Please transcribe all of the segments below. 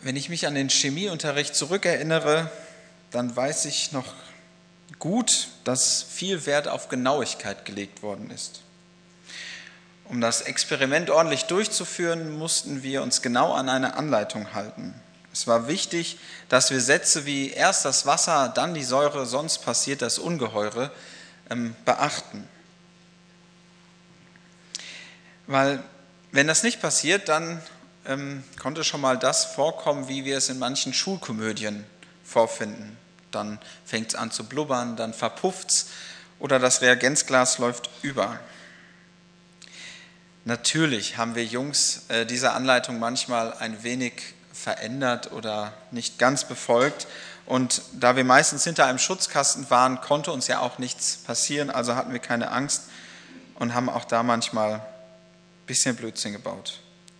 Wenn ich mich an den Chemieunterricht zurückerinnere, dann weiß ich noch gut, dass viel Wert auf Genauigkeit gelegt worden ist. Um das Experiment ordentlich durchzuführen, mussten wir uns genau an eine Anleitung halten. Es war wichtig, dass wir Sätze wie erst das Wasser, dann die Säure, sonst passiert das Ungeheure beachten. Weil wenn das nicht passiert, dann konnte schon mal das vorkommen, wie wir es in manchen Schulkomödien vorfinden. Dann fängt es an zu blubbern, dann verpufft es oder das Reagenzglas läuft über. Natürlich haben wir Jungs diese Anleitung manchmal ein wenig verändert oder nicht ganz befolgt. Und da wir meistens hinter einem Schutzkasten waren, konnte uns ja auch nichts passieren, also hatten wir keine Angst und haben auch da manchmal ein bisschen Blödsinn gebaut.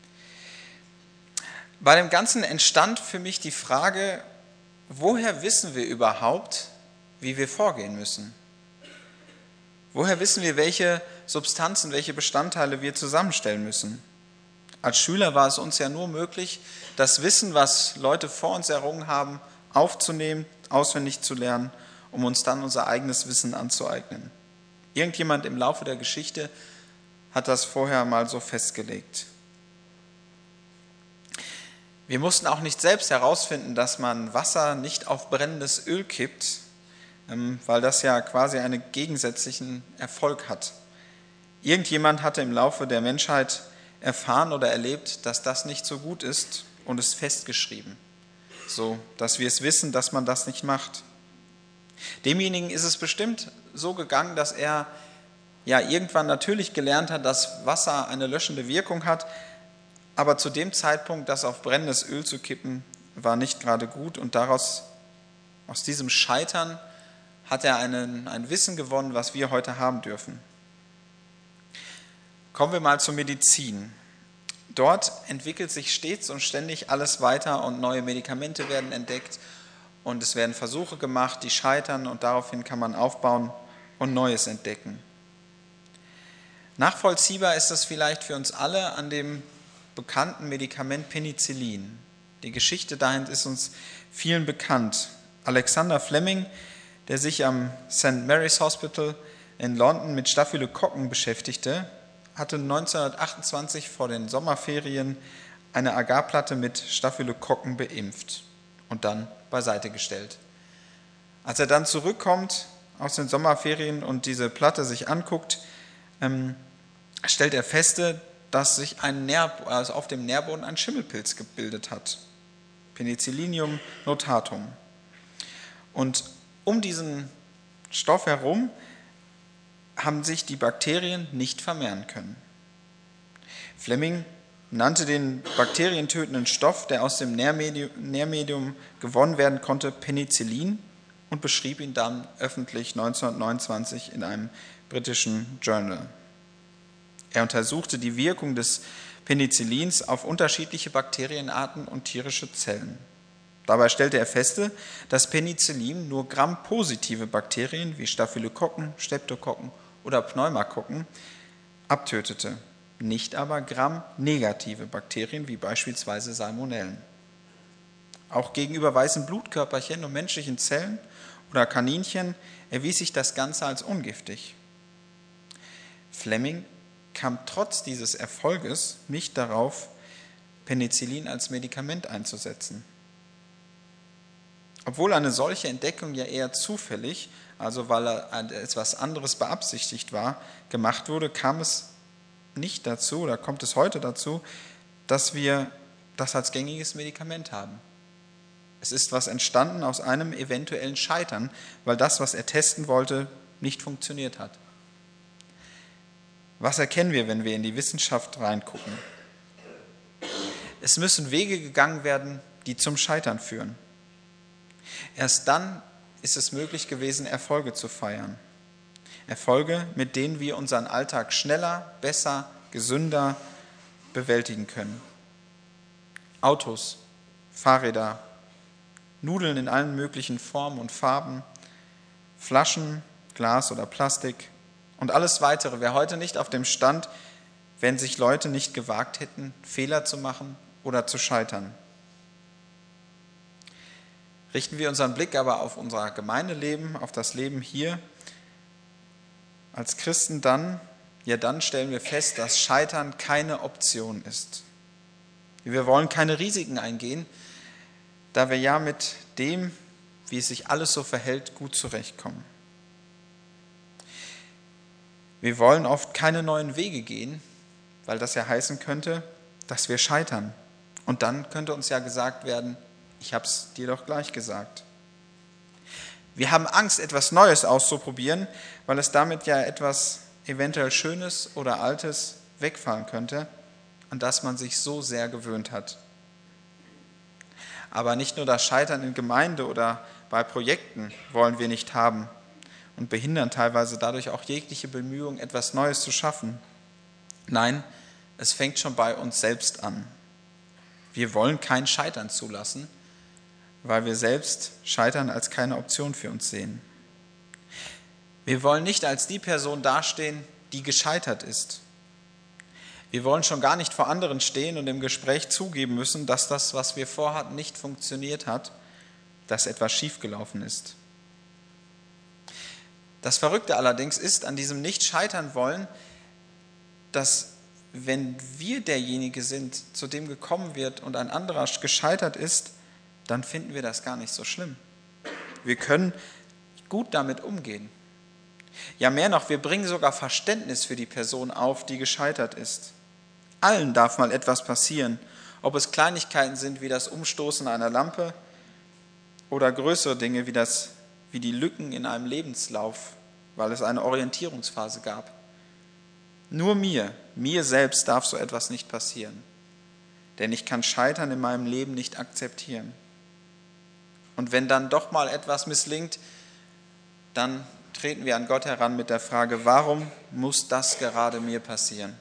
Bei dem Ganzen entstand für mich die Frage, woher wissen wir überhaupt, wie wir vorgehen müssen? Woher wissen wir, welche Substanzen, welche Bestandteile wir zusammenstellen müssen? Als Schüler war es uns ja nur möglich, das Wissen, was Leute vor uns errungen haben, aufzunehmen, auswendig zu lernen, um uns dann unser eigenes Wissen anzueignen. Irgendjemand im Laufe der Geschichte hat das vorher mal so festgelegt. Wir mussten auch nicht selbst herausfinden, dass man Wasser nicht auf brennendes Öl kippt, weil das ja quasi einen gegensätzlichen Erfolg hat. Irgendjemand hatte im Laufe der Menschheit erfahren oder erlebt, dass das nicht so gut ist und es festgeschrieben, so dass wir es wissen, dass man das nicht macht. Demjenigen ist es bestimmt so gegangen, dass er ja irgendwann natürlich gelernt hat, dass Wasser eine löschende Wirkung hat, aber zu dem Zeitpunkt, das auf brennendes Öl zu kippen, war nicht gerade gut und aus diesem Scheitern hat er ein Wissen gewonnen, was wir heute haben dürfen. Kommen wir mal zur Medizin. Dort entwickelt sich stets und ständig alles weiter und neue Medikamente werden entdeckt und es werden Versuche gemacht, die scheitern und daraufhin kann man aufbauen und Neues entdecken. Nachvollziehbar ist das vielleicht für uns alle an dem bekannten Medikament Penicillin. Die Geschichte dahin ist uns vielen bekannt. Alexander Fleming, der sich am St. Mary's Hospital in London mit Staphylokokken beschäftigte, hatte 1928 vor den Sommerferien eine Agarplatte mit Staphylokokken beimpft und dann beiseite gestellt. Als er dann zurückkommt aus den Sommerferien und diese Platte sich anguckt, stellt er fest, dass sich auf dem Nährboden ein Schimmelpilz gebildet hat. Penicillium notatum. Und um diesen Stoff herum haben sich die Bakterien nicht vermehren können. Fleming nannte den bakterientötenden Stoff, der aus dem Nährmedium gewonnen werden konnte, Penicillin und beschrieb ihn dann öffentlich 1929 in einem britischen Journal. Er untersuchte die Wirkung des Penicillins auf unterschiedliche Bakterienarten und tierische Zellen. Dabei stellte er fest, dass Penicillin nur grampositive Bakterien wie Staphylokokken, Streptokokken oder Pneumokokken abtötete, nicht aber gramnegative Bakterien wie beispielsweise Salmonellen. Auch gegenüber weißen Blutkörperchen und menschlichen Zellen oder Kaninchen erwies sich das Ganze als ungiftig. Fleming kam trotz dieses Erfolges nicht darauf, Penicillin als Medikament einzusetzen. Obwohl eine solche Entdeckung ja eher zufällig, also weil etwas anderes beabsichtigt war, gemacht wurde, kam es nicht dazu oder kommt es heute dazu, dass wir das als gängiges Medikament haben. Es ist was entstanden aus einem eventuellen Scheitern, weil das, was er testen wollte, nicht funktioniert hat. Was erkennen wir, wenn wir in die Wissenschaft reingucken? Es müssen Wege gegangen werden, die zum Scheitern führen. Erst dann ist es möglich gewesen, Erfolge zu feiern. Erfolge, mit denen wir unseren Alltag schneller, besser, gesünder bewältigen können. Autos, Fahrräder, Nudeln in allen möglichen Formen und Farben, Flaschen, Glas oder Plastik und alles Weitere wäre heute nicht auf dem Stand, wenn sich Leute nicht gewagt hätten, Fehler zu machen oder zu scheitern. Richten wir unseren Blick aber auf unser Gemeindeleben, auf das Leben hier als Christen, dann stellen wir fest, dass Scheitern keine Option ist. Wir wollen keine Risiken eingehen, da wir ja mit dem, wie es sich alles so verhält, gut zurechtkommen. Wir wollen oft keine neuen Wege gehen, weil das ja heißen könnte, dass wir scheitern. Und dann könnte uns ja gesagt werden, ich habe es dir doch gleich gesagt. Wir haben Angst, etwas Neues auszuprobieren, weil es damit ja etwas eventuell Schönes oder Altes wegfallen könnte, an das man sich so sehr gewöhnt hat. Aber nicht nur das Scheitern in Gemeinde oder bei Projekten wollen wir nicht haben und behindern teilweise dadurch auch jegliche Bemühungen, etwas Neues zu schaffen. Nein, es fängt schon bei uns selbst an. Wir wollen kein Scheitern zulassen, weil wir selbst Scheitern als keine Option für uns sehen. Wir wollen nicht als die Person dastehen, die gescheitert ist. Wir wollen schon gar nicht vor anderen stehen und im Gespräch zugeben müssen, dass das, was wir vorhatten, nicht funktioniert hat, dass etwas schiefgelaufen ist. Das Verrückte allerdings ist an diesem Nicht-Scheitern-Wollen, dass wenn wir derjenige sind, zu dem gekommen wird und ein anderer gescheitert ist, dann finden wir das gar nicht so schlimm. Wir können gut damit umgehen. Ja, mehr noch, wir bringen sogar Verständnis für die Person auf, die gescheitert ist. Allen darf mal etwas passieren, ob es Kleinigkeiten sind wie das Umstoßen einer Lampe oder größere Dinge wie die Lücken in einem Lebenslauf, weil es eine Orientierungsphase gab. Nur mir selbst darf so etwas nicht passieren, denn ich kann Scheitern in meinem Leben nicht akzeptieren. Und wenn dann doch mal etwas misslingt, dann treten wir an Gott heran mit der Frage, warum muss das gerade mir passieren?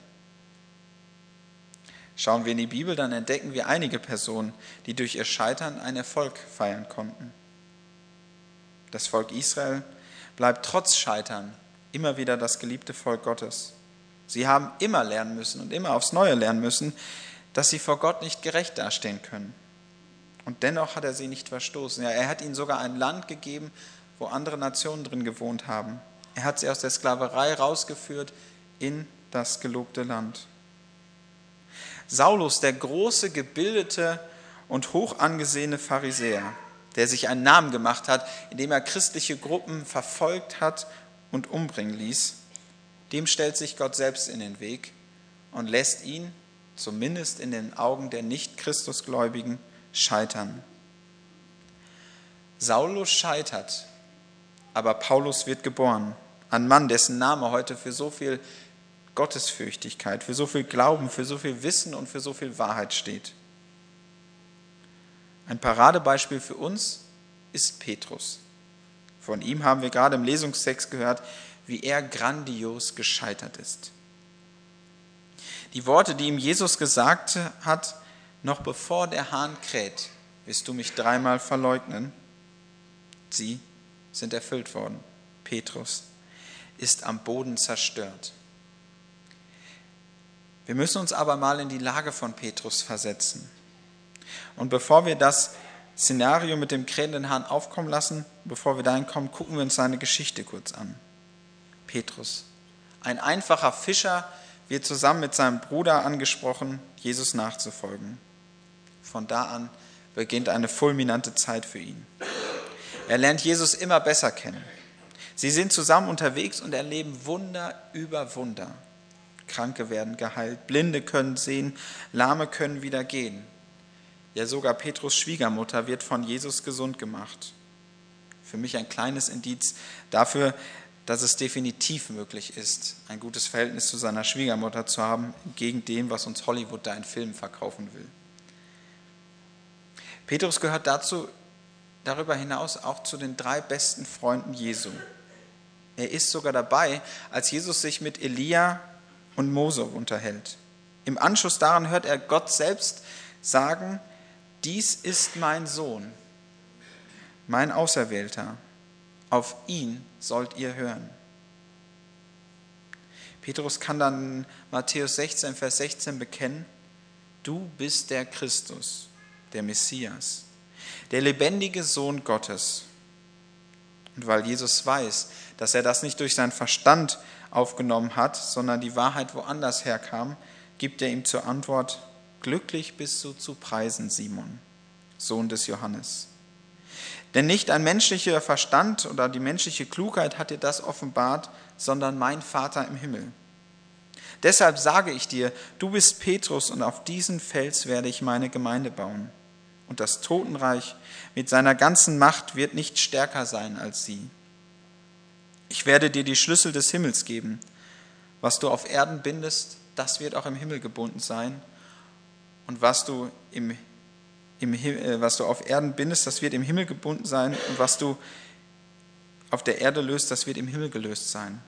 Schauen wir in die Bibel, dann entdecken wir einige Personen, die durch ihr Scheitern einen Erfolg feiern konnten. Das Volk Israel bleibt trotz Scheitern immer wieder das geliebte Volk Gottes. Sie haben immer lernen müssen und immer aufs Neue lernen müssen, dass sie vor Gott nicht gerecht dastehen können. Und dennoch hat er sie nicht verstoßen. Ja, er hat ihnen sogar ein Land gegeben, wo andere Nationen drin gewohnt haben. Er hat sie aus der Sklaverei rausgeführt in das gelobte Land. Saulus, der große, gebildete und hoch angesehene Pharisäer, der sich einen Namen gemacht hat, indem er christliche Gruppen verfolgt hat und umbringen ließ, dem stellt sich Gott selbst in den Weg und lässt ihn, zumindest in den Augen der Nicht-Christusgläubigen, scheitern. Saulus scheitert, aber Paulus wird geboren. Ein Mann, dessen Name heute für so viel Gottesfürchtigkeit, für so viel Glauben, für so viel Wissen und für so viel Wahrheit steht. Ein Paradebeispiel für uns ist Petrus. Von ihm haben wir gerade im Lesungstext gehört, wie er grandios gescheitert ist. Die Worte, die ihm Jesus gesagt hat, noch bevor der Hahn kräht, wirst du mich 3-mal verleugnen, sie sind erfüllt worden. Petrus ist am Boden zerstört. Wir müssen uns aber mal in die Lage von Petrus versetzen. Und bevor wir das Szenario mit dem krähenden Hahn aufkommen lassen, bevor wir dahin kommen, gucken wir uns seine Geschichte kurz an. Petrus, ein einfacher Fischer, wird zusammen mit seinem Bruder angesprochen, Jesus nachzufolgen. Von da an beginnt eine fulminante Zeit für ihn. Er lernt Jesus immer besser kennen. Sie sind zusammen unterwegs und erleben Wunder über Wunder. Kranke werden geheilt, Blinde können sehen, Lahme können wieder gehen. Ja, sogar Petrus' Schwiegermutter wird von Jesus gesund gemacht. Für mich ein kleines Indiz dafür, dass es definitiv möglich ist, ein gutes Verhältnis zu seiner Schwiegermutter zu haben, entgegen dem, was uns Hollywood da in Filmen verkaufen will. Petrus gehört darüber hinaus auch zu den 3 besten Freunden Jesu. Er ist sogar dabei, als Jesus sich mit Elia und Mose unterhält. Im Anschluss daran hört er Gott selbst sagen, dies ist mein Sohn, mein Auserwählter, auf ihn sollt ihr hören. Petrus kann dann in Matthäus 16, Vers 16 bekennen, du bist der Christus, der Messias, der lebendige Sohn Gottes. Und weil Jesus weiß, dass er das nicht durch seinen Verstand aufgenommen hat, sondern die Wahrheit woanders herkam, gibt er ihm zur Antwort: Glücklich bist du zu preisen, Simon, Sohn des Johannes. Denn nicht ein menschlicher Verstand oder die menschliche Klugheit hat dir das offenbart, sondern mein Vater im Himmel. Deshalb sage ich dir, du bist Petrus und auf diesen Fels werde ich meine Gemeinde bauen. Und das Totenreich mit seiner ganzen Macht wird nicht stärker sein als sie. Ich werde dir die Schlüssel des Himmels geben. Was du auf Erden bindest, das wird auch im Himmel gebunden sein. Und was du auf Erden bindest, das wird im Himmel gebunden sein. Und was du auf der Erde löst, das wird im Himmel gelöst sein.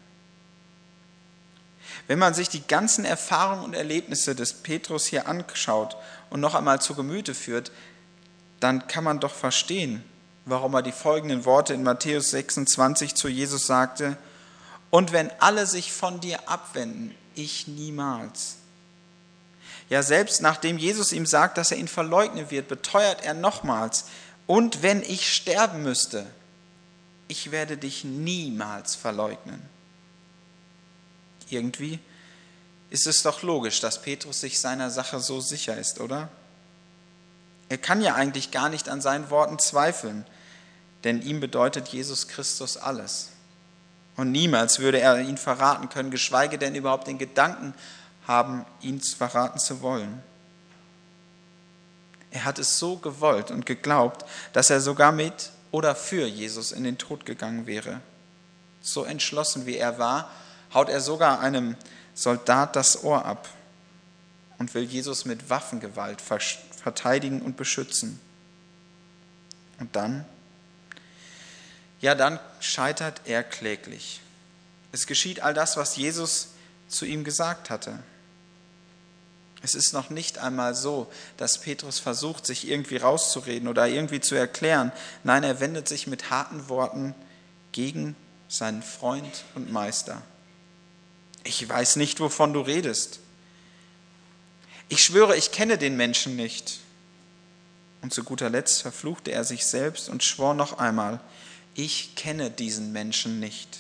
Wenn man sich die ganzen Erfahrungen und Erlebnisse des Petrus hier anschaut und noch einmal zu Gemüte führt, dann kann man doch verstehen, warum er die folgenden Worte in Matthäus 26 zu Jesus sagte: Und wenn alle sich von dir abwenden, ich niemals. Ja, selbst nachdem Jesus ihm sagt, dass er ihn verleugnen wird, beteuert er nochmals: Und wenn ich sterben müsste, ich werde dich niemals verleugnen. Irgendwie ist es doch logisch, dass Petrus sich seiner Sache so sicher ist, oder? Er kann ja eigentlich gar nicht an seinen Worten zweifeln, denn ihm bedeutet Jesus Christus alles. Und niemals würde er ihn verraten können, geschweige denn überhaupt den Gedanken haben, ihn verraten zu wollen. Er hat es so gewollt und geglaubt, dass er sogar mit oder für Jesus in den Tod gegangen wäre. So entschlossen wie er war, haut er sogar einem Soldat das Ohr ab und will Jesus mit Waffengewalt verteidigen und beschützen. Und dann? Ja, dann scheitert er kläglich. Es geschieht all das, was Jesus zu ihm gesagt hatte. Es ist noch nicht einmal so, dass Petrus versucht, sich irgendwie rauszureden oder irgendwie zu erklären. Nein, er wendet sich mit harten Worten gegen seinen Freund und Meister. Ich weiß nicht, wovon du redest. Ich schwöre, ich kenne den Menschen nicht. Und zu guter Letzt verfluchte er sich selbst und schwor noch einmal: Ich kenne diesen Menschen nicht.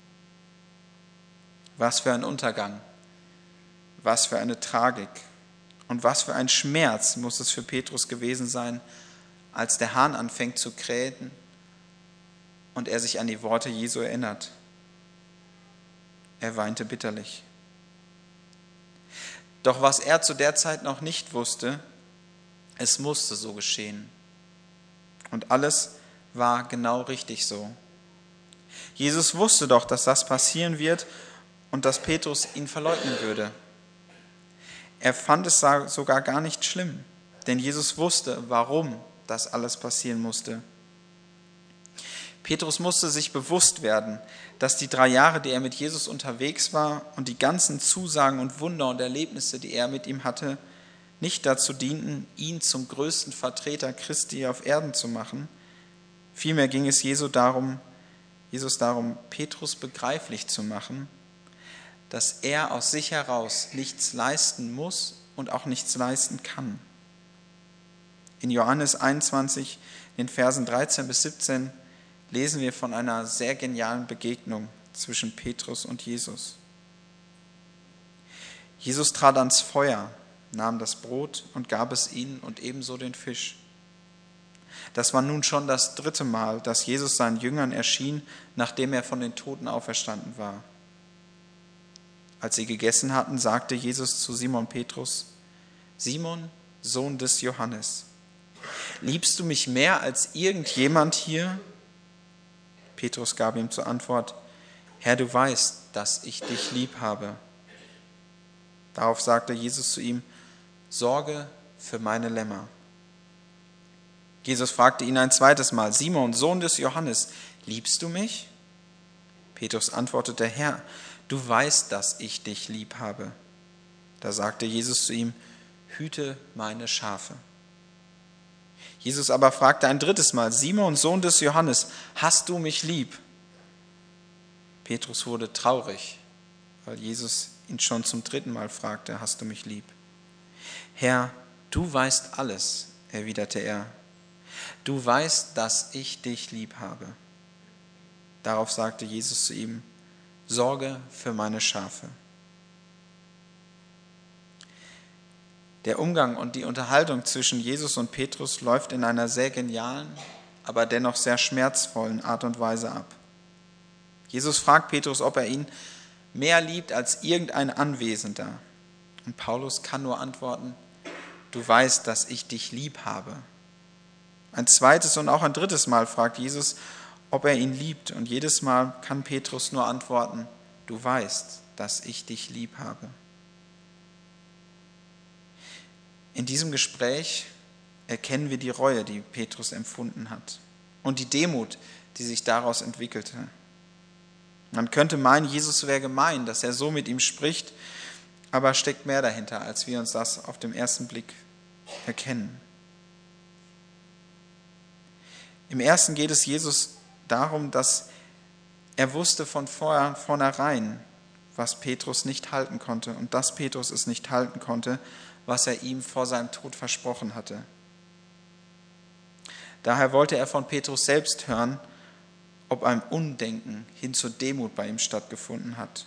Was für ein Untergang, was für eine Tragik und was für ein Schmerz muss es für Petrus gewesen sein, als der Hahn anfängt zu krähen und er sich an die Worte Jesu erinnert. Er weinte bitterlich. Doch was er zu der Zeit noch nicht wusste, es musste so geschehen. Und alles war genau richtig so. Jesus wusste doch, dass das passieren wird und dass Petrus ihn verleugnen würde. Er fand es sogar gar nicht schlimm, denn Jesus wusste, warum das alles passieren musste. Petrus musste sich bewusst werden, dass die 3 Jahre, die er mit Jesus unterwegs war und die ganzen Zusagen und Wunder und Erlebnisse, die er mit ihm hatte, nicht dazu dienten, ihn zum größten Vertreter Christi auf Erden zu machen. Vielmehr ging es Jesus darum, Petrus begreiflich zu machen, dass er aus sich heraus nichts leisten muss und auch nichts leisten kann. In Johannes 21, in den Versen 13 bis 17, lesen wir von einer sehr genialen Begegnung zwischen Petrus und Jesus. Jesus trat ans Feuer, nahm das Brot und gab es ihnen und ebenso den Fisch. Das war nun schon das 3. Mal, dass Jesus seinen Jüngern erschien, nachdem er von den Toten auferstanden war. Als sie gegessen hatten, sagte Jesus zu Simon Petrus: Simon, Sohn des Johannes, liebst du mich mehr als irgendjemand hier? Petrus gab ihm zur Antwort: Herr, du weißt, dass ich dich lieb habe. Darauf sagte Jesus zu ihm: Sorge für meine Lämmer. Jesus fragte ihn ein zweites Mal: Simon, Sohn des Johannes, liebst du mich? Petrus antwortete: Herr, du weißt, dass ich dich lieb habe. Da sagte Jesus zu ihm: Hüte meine Schafe. Jesus aber fragte ein 3. Mal: Simon, Sohn des Johannes, hast du mich lieb? Petrus wurde traurig, weil Jesus ihn schon zum 3. Mal fragte: Hast du mich lieb? Herr, du weißt alles, erwiderte er. Du weißt, dass ich dich lieb habe. Darauf sagte Jesus zu ihm, sorge für meine Schafe. Der Umgang und die Unterhaltung zwischen Jesus und Petrus läuft in einer sehr genialen, aber dennoch sehr schmerzvollen Art und Weise ab. Jesus fragt Petrus, ob er ihn mehr liebt als irgendein Anwesender. Und Paulus kann nur antworten, du weißt, dass ich dich lieb habe. Ein zweites und auch ein drittes Mal fragt Jesus, ob er ihn liebt. Und jedes Mal kann Petrus nur antworten, du weißt, dass ich dich lieb habe. In diesem Gespräch erkennen wir die Reue, die Petrus empfunden hat und die Demut, die sich daraus entwickelte. Man könnte meinen, Jesus wäre gemein, dass er so mit ihm spricht, aber steckt mehr dahinter, als wir uns das auf den ersten Blick erkennen. Im ersten geht es Jesus darum, dass er wusste von vornherein, was Petrus nicht halten konnte und dass Petrus es nicht halten konnte, was er ihm vor seinem Tod versprochen hatte. Daher wollte er von Petrus selbst hören, ob ein Umdenken hin zur Demut bei ihm stattgefunden hat.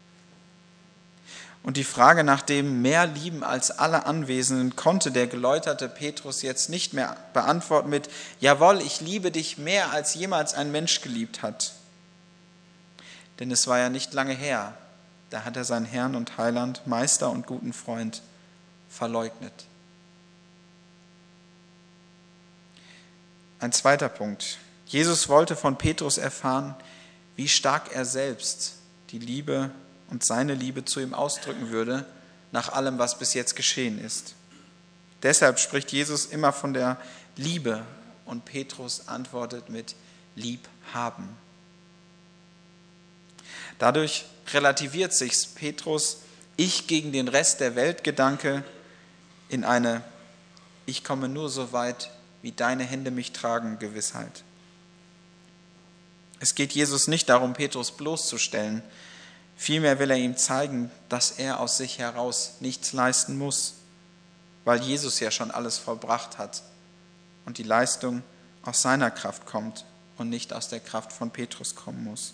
Und die Frage nach dem mehr lieben als alle Anwesenden konnte der geläuterte Petrus jetzt nicht mehr beantworten mit, jawohl, ich liebe dich mehr als jemals ein Mensch geliebt hat. Denn es war ja nicht lange her, da hat er seinen Herrn und Heiland, Meister und guten Freund verleugnet. Ein zweiter Punkt. Jesus wollte von Petrus erfahren, wie stark er selbst die Liebe und seine Liebe zu ihm ausdrücken würde, nach allem, was bis jetzt geschehen ist. Deshalb spricht Jesus immer von der Liebe und Petrus antwortet mit Liebhaben. Dadurch relativiert sich Petrus Ich gegen den Rest der Welt Gedanke in eine Ich komme nur so weit, wie deine Hände mich tragen Gewissheit. Es geht Jesus nicht darum, Petrus bloßzustellen. Vielmehr will er ihm zeigen, dass er aus sich heraus nichts leisten muss, weil Jesus ja schon alles vollbracht hat und die Leistung aus seiner Kraft kommt und nicht aus der Kraft von Petrus kommen muss.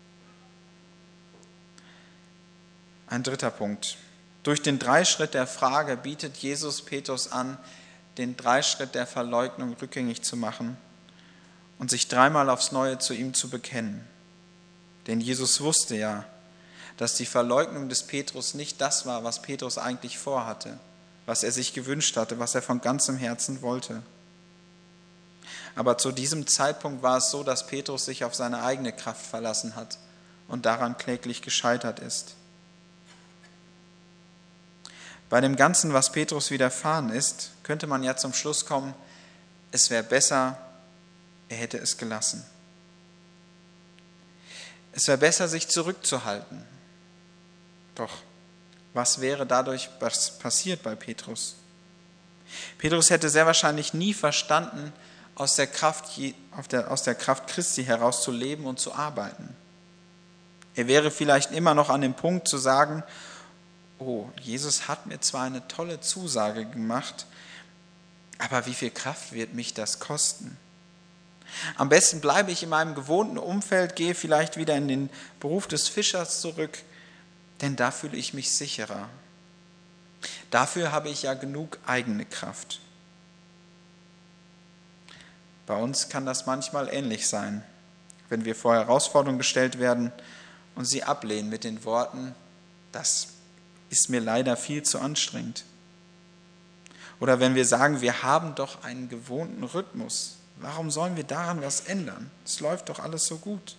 Ein dritter Punkt. Durch den Dreischritt der Frage bietet Jesus Petrus an, den Dreischritt der Verleugnung rückgängig zu machen und sich dreimal aufs Neue zu ihm zu bekennen. Denn Jesus wusste ja, dass die Verleugnung des Petrus nicht das war, was Petrus eigentlich vorhatte, was er sich gewünscht hatte, was er von ganzem Herzen wollte. Aber zu diesem Zeitpunkt war es so, dass Petrus sich auf seine eigene Kraft verlassen hat und daran kläglich gescheitert ist. Bei dem Ganzen, was Petrus widerfahren ist, könnte man ja zum Schluss kommen, es wäre besser, er hätte es gelassen. Es wäre besser, sich zurückzuhalten. Doch was wäre dadurch passiert bei Petrus? Petrus hätte sehr wahrscheinlich nie verstanden, aus der Kraft Christi heraus zu leben und zu arbeiten. Er wäre vielleicht immer noch an dem Punkt zu sagen, oh, Jesus hat mir zwar eine tolle Zusage gemacht, aber wie viel Kraft wird mich das kosten? Am besten bleibe ich in meinem gewohnten Umfeld, gehe vielleicht wieder in den Beruf des Fischers zurück, denn da fühle ich mich sicherer. Dafür habe ich ja genug eigene Kraft. Bei uns kann das manchmal ähnlich sein, wenn wir vor Herausforderungen gestellt werden und sie ablehnen mit den Worten, das ist mir leider viel zu anstrengend. Oder wenn wir sagen, wir haben doch einen gewohnten Rhythmus, warum sollen wir daran was ändern? Es läuft doch alles so gut.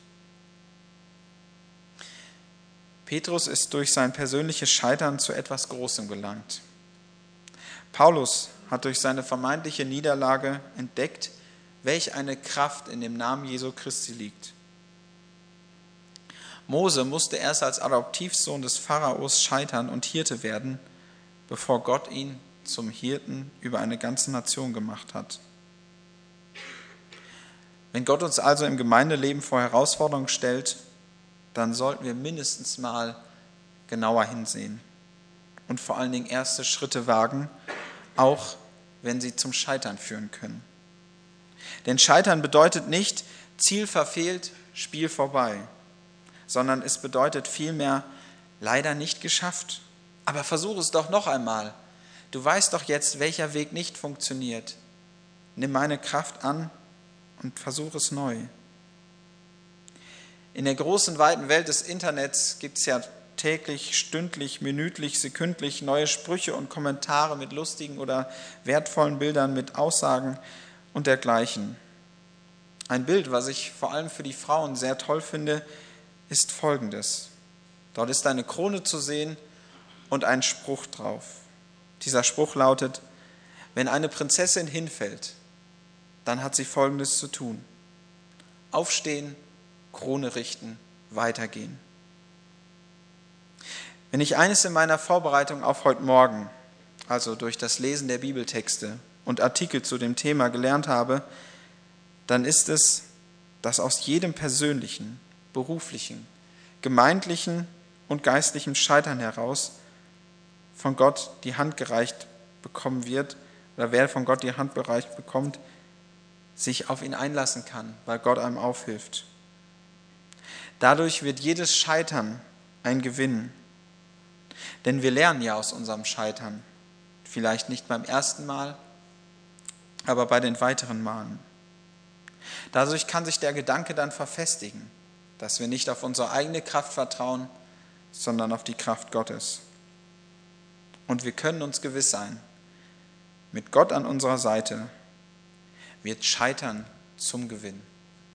Petrus ist durch sein persönliches Scheitern zu etwas Großem gelangt. Paulus hat durch seine vermeintliche Niederlage entdeckt, welch eine Kraft in dem Namen Jesu Christi liegt. Mose musste erst als Adoptivsohn des Pharaos scheitern und Hirte werden, bevor Gott ihn zum Hirten über eine ganze Nation gemacht hat. Wenn Gott uns also im Gemeindeleben vor Herausforderungen stellt, dann sollten wir mindestens mal genauer hinsehen und vor allen Dingen erste Schritte wagen, auch wenn sie zum Scheitern führen können. Denn Scheitern bedeutet nicht Ziel verfehlt, Spiel vorbei, sondern es bedeutet vielmehr leider nicht geschafft. Aber versuch es doch noch einmal. Du weißt doch jetzt, welcher Weg nicht funktioniert. Nimm meine Kraft an und versuch es neu. In der großen, weiten Welt des Internets gibt es ja täglich, stündlich, minütlich, sekündlich neue Sprüche und Kommentare mit lustigen oder wertvollen Bildern, mit Aussagen und dergleichen. Ein Bild, was ich vor allem für die Frauen sehr toll finde, ist folgendes. Dort ist eine Krone zu sehen und ein Spruch drauf. Dieser Spruch lautet: Wenn eine Prinzessin hinfällt, dann hat sie Folgendes zu tun: Aufstehen, Krone richten, weitergehen. Wenn ich eines in meiner Vorbereitung auf heute Morgen, also durch das Lesen der Bibeltexte und Artikel zu dem Thema gelernt habe, dann ist es, dass aus jedem persönlichen, beruflichen, gemeindlichen und geistlichen Scheitern heraus von Gott die Hand gereicht bekommen wird, oder wer von Gott die Hand gereicht bekommt, sich auf ihn einlassen kann, weil Gott einem aufhilft. Dadurch wird jedes Scheitern ein Gewinn. Denn wir lernen ja aus unserem Scheitern. Vielleicht nicht beim ersten Mal, aber bei den weiteren Malen. Dadurch kann sich der Gedanke dann verfestigen, dass wir nicht auf unsere eigene Kraft vertrauen, sondern auf die Kraft Gottes. Und wir können uns gewiss sein, mit Gott an unserer Seite wird Scheitern zum Gewinn.